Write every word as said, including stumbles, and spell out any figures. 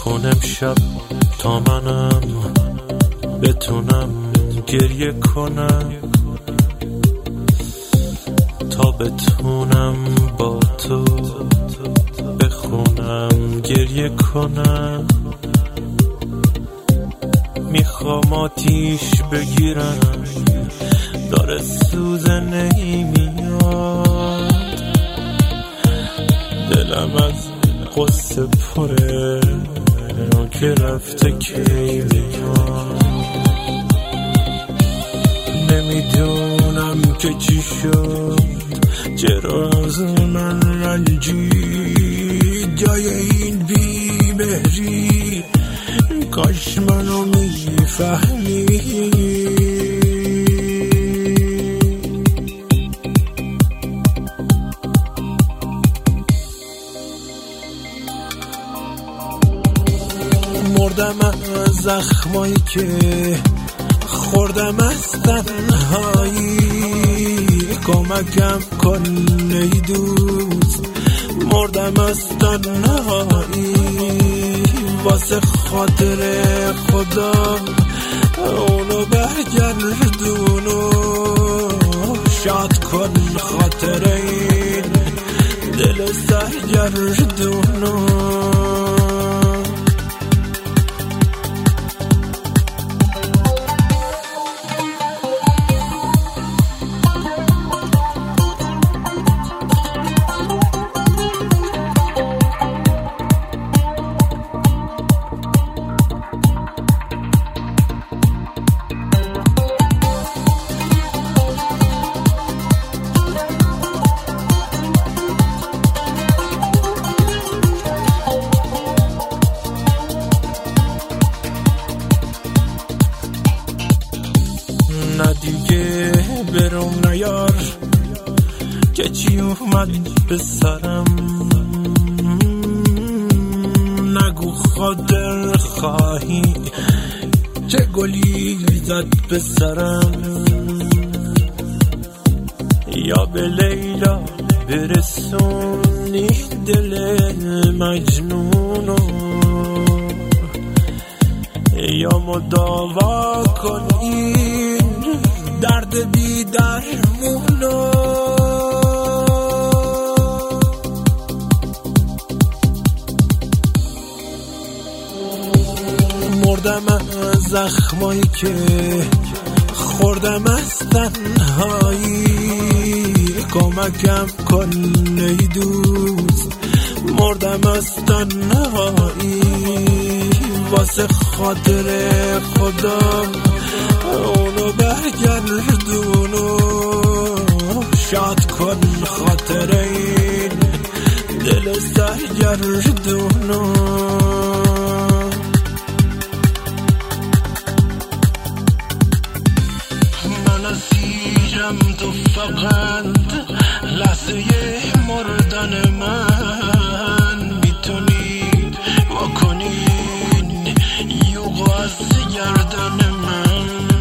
نکن امشب تا منم بتونم گریه کنم، تا بتونم با تو بخونم گریه کنم. میخوام آتیش بگیرم داره سوزه نمیاد، دلم از قصه پره که رفته کی بیاد. نمیدونم که چی شد، چرا از من رنجی جای این بی‌مهری، کاش منو میفهمی. مردم از زخمایی که خوردم از تنهایی، کمکم کن ای دوست، مردم از تنهایی. واسه خاطر خدا اونو برگردونو، شاد کن خاطر این دل سرگردونو. نه دیگه برم نیار که چی اومد به سرم، نگو خاطر خواهی چه گلی زد به سرم. یا به لیلا برسونی دل مجنونو، یا مداوا کن این درد بی درمونو. مردم از زخمایی که خوردم از تنهایی، کمکم کن ای دوست، مردم از تنهایی. واسه خاطر خدا اونو برگردونو، شاد کن خاطر این دل سرگردونو. من اسیرم تو فقط لحظه مردن من، میتونی واکنین یوغو از گردن من.